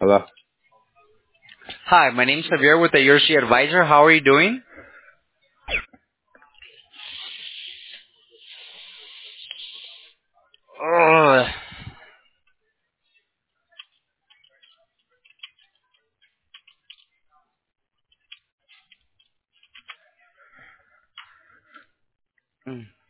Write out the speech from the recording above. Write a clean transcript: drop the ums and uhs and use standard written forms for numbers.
Hello. Hi, my name's Javier with the Yoshi Advisor. How are you doing? Ugh. Mm.